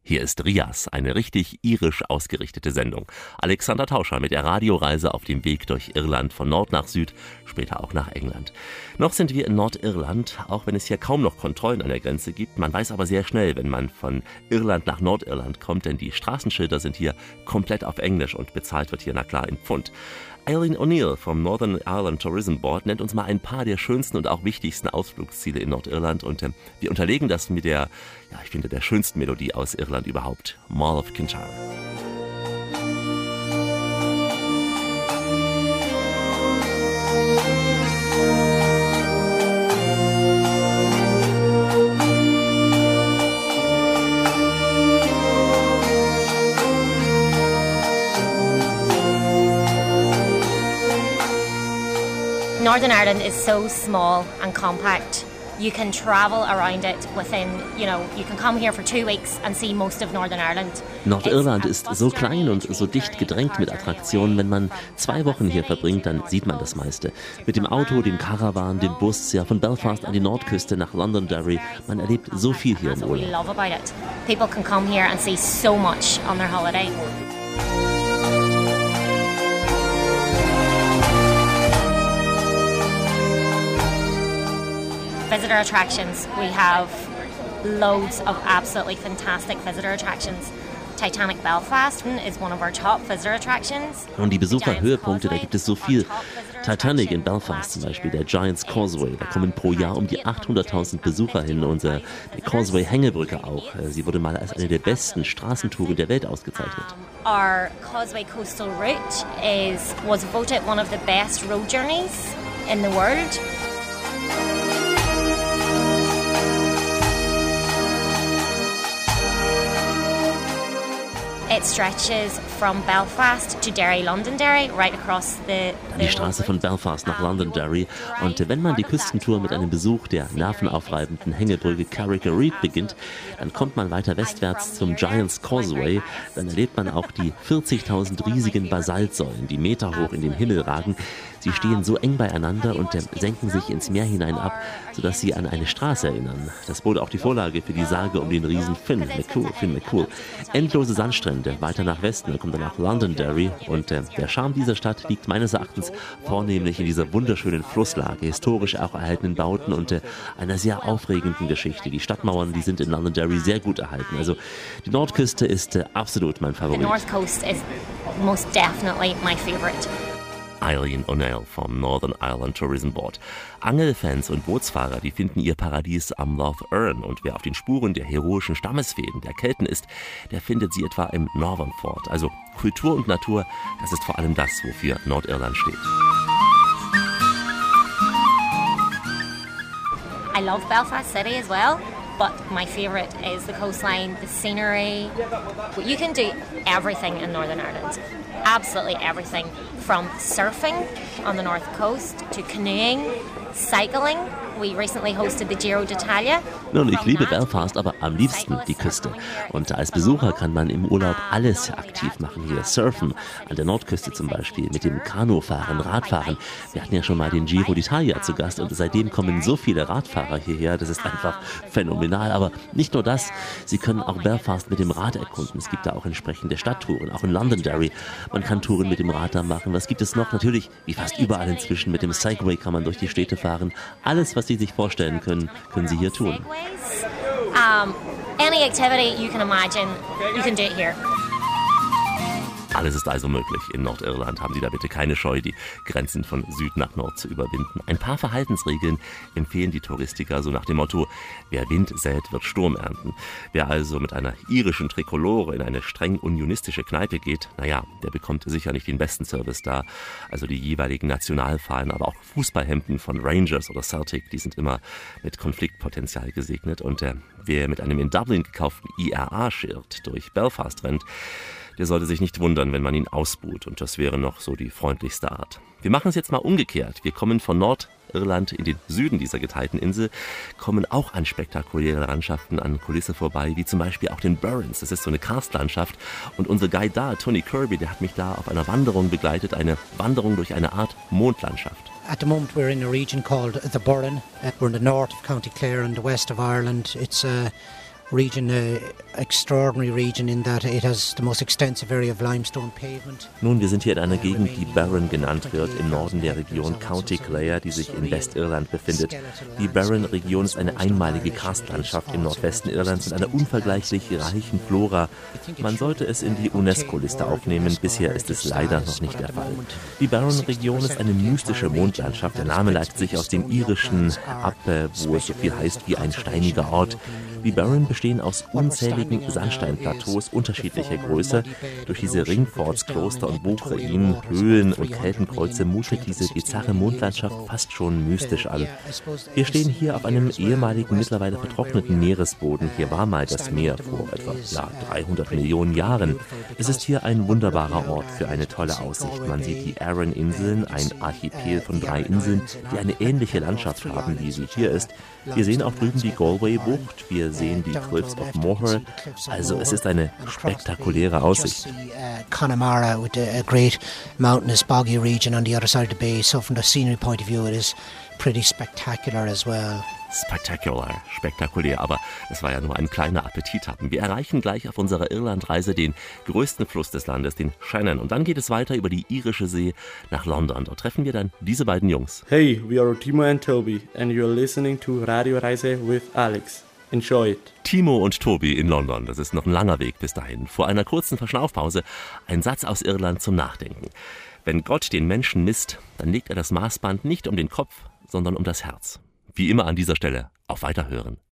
Hier ist Rias, eine richtig irisch ausgerichtete Sendung. Alexander Tauscher mit der Radioreise auf dem Weg durch Irland von Nord nach Süd, später auch nach England. Noch sind wir in Nordirland, auch wenn es hier kaum noch Kontrollen an der Grenze gibt. Man weiß aber sehr schnell, wenn man von Irland nach Nordirland kommt, denn die Straßenschilder sind hier komplett auf Englisch und bezahlt wird hier na klar in Pfund. Eileen O'Neill vom Northern Ireland Tourism Board nennt uns mal ein paar der schönsten und auch wichtigsten Ausflugsziele in Nordirland und wir unterlegen das mit der, ich finde, der schönsten Melodie aus Irland überhaupt, Mall of Kintyre. Northern Ireland is so small and compact. You can travel around it within, you can come here for 2 weeks and see most of Northern Ireland. Nordirland ist so klein und so dicht gedrängt mit Attraktionen. Wenn man 2 Wochen hier verbringt, dann sieht man das meiste. Mit dem Auto, dem Caravan, dem Bus, von Belfast an die Nordküste nach Londonderry. Man erlebt so viel hier im Urlaub. Love about it. People can come here and see so much on their holiday. Visitor attractions. We have loads of absolutely fantastic visitor attractions. Titanic Belfast is one of our top visitor attractions. Und die Besucherhöhepunkte, da gibt es so viel. Titanic in Belfast zum Beispiel, der Giant's Causeway, da kommen pro Jahr um die 800.000 Besucher hin. Unsere Causeway-Hängebrücke auch. Sie wurde mal als eine der besten Straßentouren der Welt ausgezeichnet. Our Causeway Coastal Route was voted one of the best road journeys in the world. It stretches from Belfast to Derry, Londonderry, right across the die Straße von Belfast nach Londonderry. Und wenn man die Küstentour mit einem Besuch der nervenaufreibenden Hängebrücke Carrick-a-Reed beginnt, dann kommt man weiter westwärts zum Giant's Causeway. Dann erlebt man auch die 40.000 riesigen Basaltsäulen, die meterhoch in den Himmel ragen. Sie stehen so eng beieinander und senken sich ins Meer hinein ab, sodass sie an eine Straße erinnern. Das wurde auch die Vorlage für die Sage um den Riesen Finn McCool. Endlose Sandstrände weiter nach Westen, dann kommt dann auch Londonderry und der Charme dieser Stadt liegt meines Erachtens vornehmlich in dieser wunderschönen Flusslage, historisch auch erhaltenen Bauten und einer sehr aufregenden Geschichte. Die Stadtmauern, die sind in Londonderry sehr gut erhalten. Also die Nordküste ist absolut mein Favorit. The North Coast is most definitely my favorite. Eileen O'Neill vom Northern Ireland Tourism Board. Angelfans und Bootsfahrer, die finden ihr Paradies am Lough Erne und wer auf den Spuren der heroischen Stammesfäden der Kelten ist, der findet sie etwa im Northern Fort. Also Kultur und Natur, das ist vor allem das, wofür Nordirland steht. I love Belfast City as well. But my favourite is the coastline, the scenery. You can do everything in Northern Ireland. Absolutely everything. From surfing on the north coast to canoeing, cycling. We recently hosted the Giro d'Italia. Nun, ich liebe Belfast, aber am liebsten die Küste. Und als Besucher kann man im Urlaub alles aktiv machen hier. Surfen, an der Nordküste zum Beispiel, mit dem Kanufahren, Radfahren. Wir hatten ja schon mal den Giro d'Italia zu Gast und seitdem kommen so viele Radfahrer hierher. Das ist einfach phänomenal. Aber nicht nur das, Sie können auch Belfast mit dem Rad erkunden. Es gibt da auch entsprechende Stadttouren, auch in Londonderry. Man kann Touren mit dem Rad da machen. Was gibt es noch? Natürlich, wie fast überall inzwischen, mit dem Segway kann man durch die Städte fahren. Alles, was Sie sich vorstellen können, können Sie hier tun. Any activity you can imagine, you can do it here. Alles ist also möglich in Nordirland. Haben Sie da bitte keine Scheu, die Grenzen von Süd nach Nord zu überwinden. Ein paar Verhaltensregeln empfehlen die Touristiker, so nach dem Motto, wer Wind sät, wird Sturm ernten. Wer also mit einer irischen Trikolore in eine streng unionistische Kneipe geht, der bekommt sicher nicht den besten Service da. Also die jeweiligen Nationalfahnen, aber auch Fußballhemden von Rangers oder Celtic, die sind immer mit Konfliktpotenzial gesegnet. Und wer mit einem in Dublin gekauften IRA-Schild durch Belfast rennt, der sollte sich nicht wundern, wenn man ihn ausbuht. Und das wäre noch so die freundlichste Art. Wir machen es jetzt mal umgekehrt. Wir kommen von Nordirland in den Süden dieser geteilten Insel, kommen auch an spektakuläre Landschaften, an Kulisse vorbei, wie zum Beispiel auch den Burrens. Das ist so eine Karstlandschaft. Und unser Guide da, Tony Kirby, der hat mich da auf einer Wanderung begleitet, eine Wanderung durch eine Art Mondlandschaft. At the moment we're in a region called the Burren. We're in the north of County Clare and the west of Ireland. It's region, extraordinary region in that it has the most extensive area of limestone pavement. Nun, wir sind hier in einer Gegend, die Barron genannt wird, im Norden der Region County Clare, die sich in Westirland befindet. Die Barron-Region ist eine einmalige Karstlandschaft im Nordwesten Irlands mit einer unvergleichlich reichen Flora. Man sollte es in die UNESCO-Liste aufnehmen, bisher ist es leider noch nicht der Fall. Die Barron-Region ist eine mystische Mondlandschaft. Der Name leitet sich aus dem Irischen ab, wo es so viel heißt wie ein steiniger Ort. Die Barron bestehen aus unzähligen Sandsteinplateaus unterschiedlicher Größe. Durch diese Ringforts, Kloster und Burgruinen, Höhlen und Keltenkreuze mutet diese bizarre Mondlandschaft fast schon mystisch an. Wir stehen hier auf einem ehemaligen, mittlerweile vertrockneten Meeresboden. Hier war mal das Meer vor etwa 300 Millionen Jahren. Es ist hier ein wunderbarer Ort für eine tolle Aussicht. Man sieht die Arran-Inseln, ein Archipel von 3 Inseln, die eine ähnliche Landschaft haben, wie sie hier ist. Wir sehen auch drüben die Galway-Bucht, wir sehen die Cliffs of Moher. Also es ist eine spektakuläre Aussicht. Connemara with a great mountainous boggy region on the other side of the bay. So from the scenery point of view it is pretty spectacular as well. Spectacular, spektakulär, aber es war ja nur ein kleiner Appetithappen. Wir erreichen gleich auf unserer Irlandreise den größten Fluss des Landes, den Shannon. Und dann geht es weiter über die Irische See nach London. Dort treffen wir dann diese beiden Jungs. Hey, we are Timo and Toby and you're listening to Radio Reise with Alex. Enjoy it. Timo und Tobi in London. Das ist noch ein langer Weg bis dahin. Vor einer kurzen Verschnaufpause ein Satz aus Irland zum Nachdenken. Wenn Gott den Menschen misst, dann legt er das Maßband nicht um den Kopf, sondern um das Herz. Wie immer an dieser Stelle, auf Weiterhören.